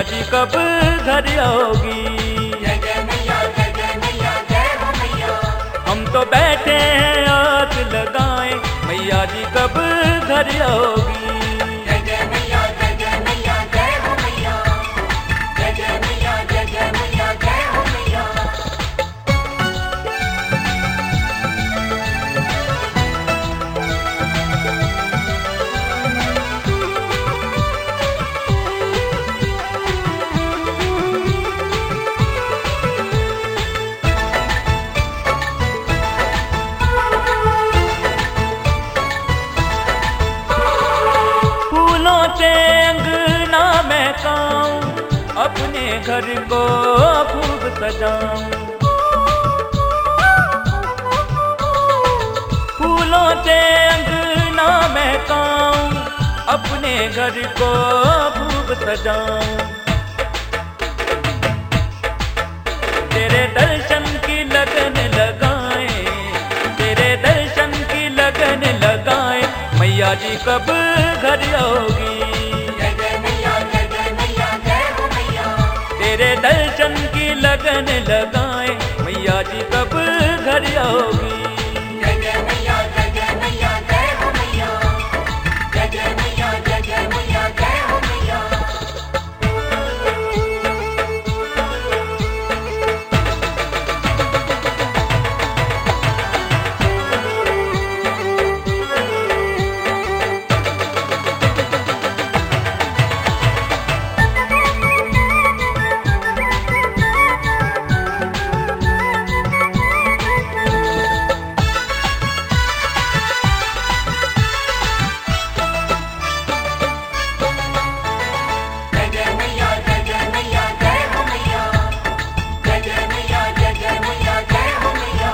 जी कब घर आओगी। जय जय मैया, जय जय मैया, जय हो मैया। हम तो बैठे हैं आस लगाए, मैया जी कब घर आओगी। जय जय मैया, जय जय मैया, जय हो मैया। जय जय मैया, जय जय मैया, जय हो मैया। फूलों से अंगना महकाऊं, अपने घर को खूब सजाऊं। फूलों से अंगना महकाऊं, अपने घर को खूब सजाऊं। तेरे दर्शन की लगन लगाए, तेरे दर्शन की लगन लगाए, मैया जी कब घर आओगी। जय जय मैया, जय जय मैया, जय हो मैया। तेरे दर्शन की लगन लगाए, मैया जी कब घर आओगी। जय जय मैया, जय जय मैया, जय हो मैया। जय जय मैया, जय जय मैया, जय हो मैया। जय जय मैया, जय जय मैया, जय हो मैया। जय जय मैया, जय जय मैया, जय हो मैया।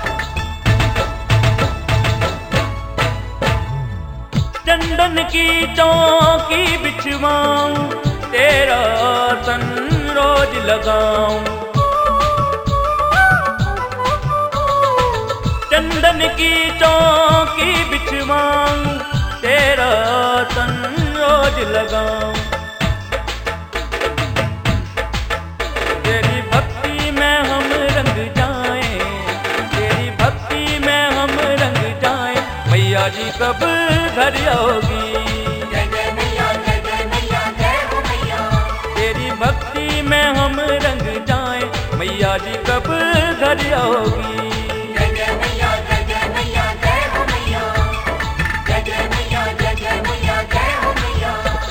चंदन की चौकी बिछवाऊं, तेरा आसन रोज लगाऊं। चंदन की चौकी बिछवाऊं, तेरा आसन रोज लगाऊं। तेरी भक्ति में हम रंग जाएं, तेरी भक्ति में हम रंग जाएं, मैया जी कब घर आओगी। जय जय मैया, जय जय मैया, जय हो मैया। तेरी भक्ति में हम रंग जाएं, मैया जी कब घर आओगी। जय जय मैया, जय जय मैया, जय हो मैया। जय जय मैया, जय जय मैया, जय हो मैया।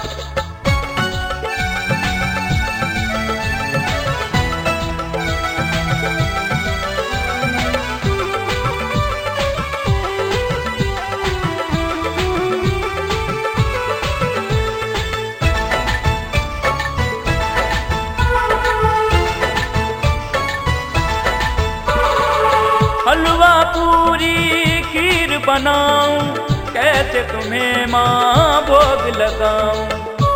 हलवा पूरी खीर बनाऊं, कैसे तुम्हें माँ भोग लगाऊं।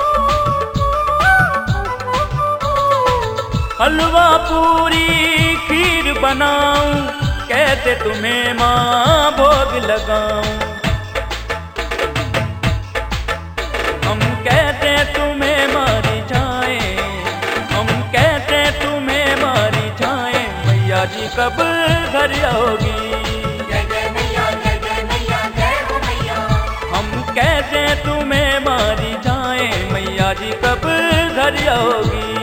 हलवा पूरी खीर बनाऊं, कैसे तुम्हें माँ भोग लगाऊं। हम कैसे तुम्हें मारी जाएं, हम कैसे तुम्हें मारी जाएं, मैया जी कब घर आओगी। जय जय मैया, जय जय मैया, जय हो मैया। हम कैसे तुम्हें मारी जाएं, मैया जी कब घर आओगी।